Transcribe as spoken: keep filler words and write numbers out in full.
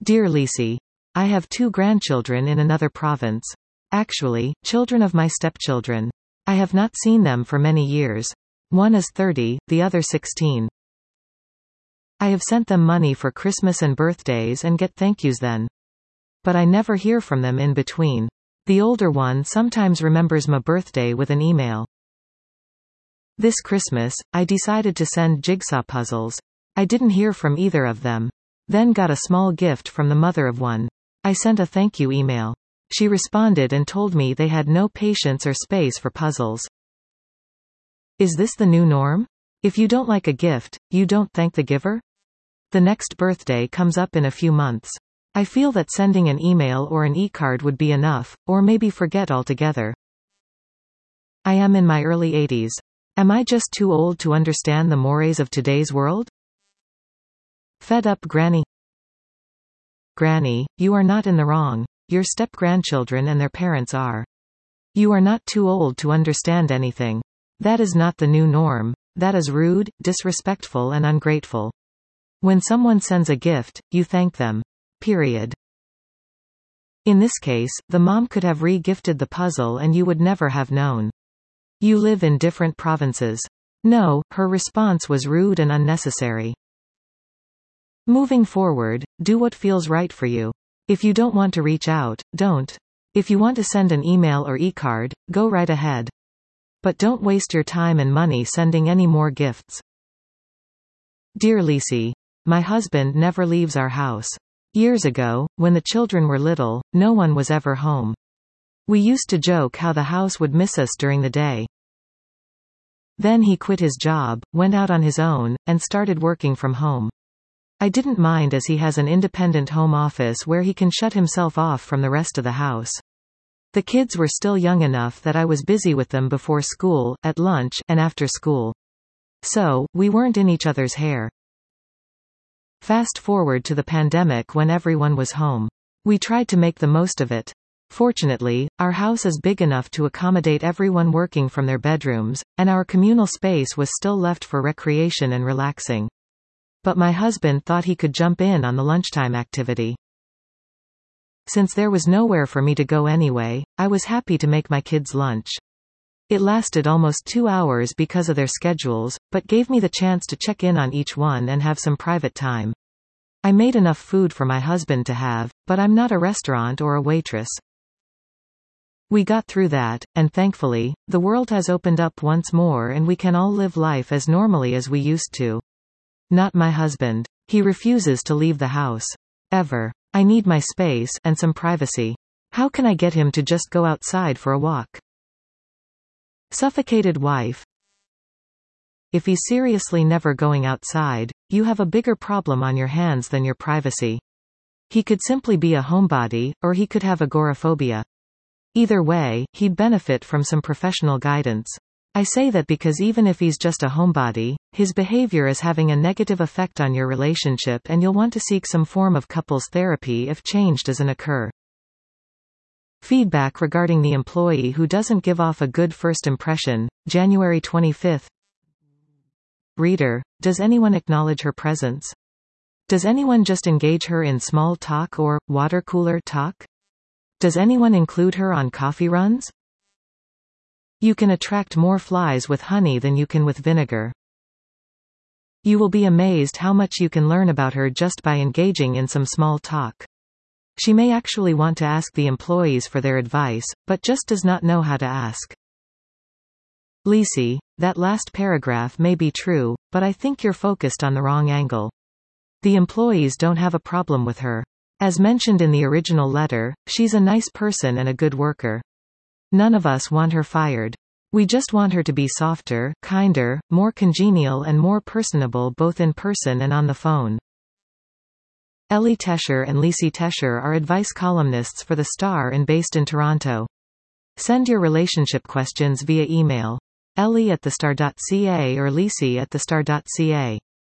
Dear Lisi, I have two grandchildren in another province. Actually, children of my stepchildren. I have not seen them for many years. One is thirty, the other sixteen. I have sent them money for Christmas and birthdays and get thank yous then. But I never hear from them in between. The older one sometimes remembers my birthday with an email. This Christmas, I decided to send jigsaw puzzles. I didn't hear from either of them. Then got a small gift from the mother of one. I sent a thank you email. She responded and told me they had no patience or space for puzzles. Is this the new norm? If you don't like a gift, you don't thank the giver? The next birthday comes up in a few months. I feel that sending an email or an e-card would be enough, or maybe forget altogether. I am in my early eighties. Am I just too old to understand the mores of today's world? Fed up Granny. Granny, you are not in the wrong. Your step-grandchildren and their parents are. You are not too old to understand anything. That is not the new norm. That is rude, disrespectful and ungrateful. When someone sends a gift, you thank them. Period. In this case, the mom could have re-gifted the puzzle and you would never have known. You live in different provinces. No, her response was rude and unnecessary. Moving forward, do what feels right for you. If you don't want to reach out, don't. If you want to send an email or e-card, go right ahead. But don't waste your time and money sending any more gifts. Dear Lisi, my husband never leaves our house. Years ago, when the children were little, no one was ever home. We used to joke how the house would miss us during the day. Then he quit his job, went out on his own, and started working from home. I didn't mind as he has an independent home office where he can shut himself off from the rest of the house. The kids were still young enough that I was busy with them before school, at lunch, and after school. So, we weren't in each other's hair. Fast forward to the pandemic when everyone was home. We tried to make the most of it. Fortunately, our house is big enough to accommodate everyone working from their bedrooms, and our communal space was still left for recreation and relaxing. But my husband thought he could jump in on the lunchtime activity. Since there was nowhere for me to go anyway, I was happy to make my kids lunch. It lasted almost two hours because of their schedules, but gave me the chance to check in on each one and have some private time. I made enough food for my husband to have, but I'm not a restaurant or a waitress. We got through that, and thankfully, the world has opened up once more and we can all live life as normally as we used to. Not my husband. He refuses to leave the house. Ever. I need my space and some privacy. How can I get him to just go outside for a walk? Suffocated wife. If he's seriously never going outside, you have a bigger problem on your hands than your privacy. He could simply be a homebody, or he could have agoraphobia. Either way, he'd benefit from some professional guidance. I say that because even if he's just a homebody, his behavior is having a negative effect on your relationship and you'll want to seek some form of couples therapy if change doesn't occur. Feedback regarding the employee who doesn't give off a good first impression, January twenty-fifth. Reader, does anyone acknowledge her presence? Does anyone just engage her in small talk or water cooler talk? Does anyone include her on coffee runs? You can attract more flies with honey than you can with vinegar. You will be amazed how much you can learn about her just by engaging in some small talk. She may actually want to ask the employees for their advice, but just does not know how to ask. Lisi, that last paragraph may be true, but I think you're focused on the wrong angle. The employees don't have a problem with her. As mentioned in the original letter, she's a nice person and a good worker. None of us want her fired. We just want her to be softer, kinder, more congenial and more personable both in person and on the phone. Ellie Tesher and Lisi Tesher are advice columnists for The Star and based in Toronto. Send your relationship questions via email. Ellie at the star dot c a or Lisi at the star dot c a.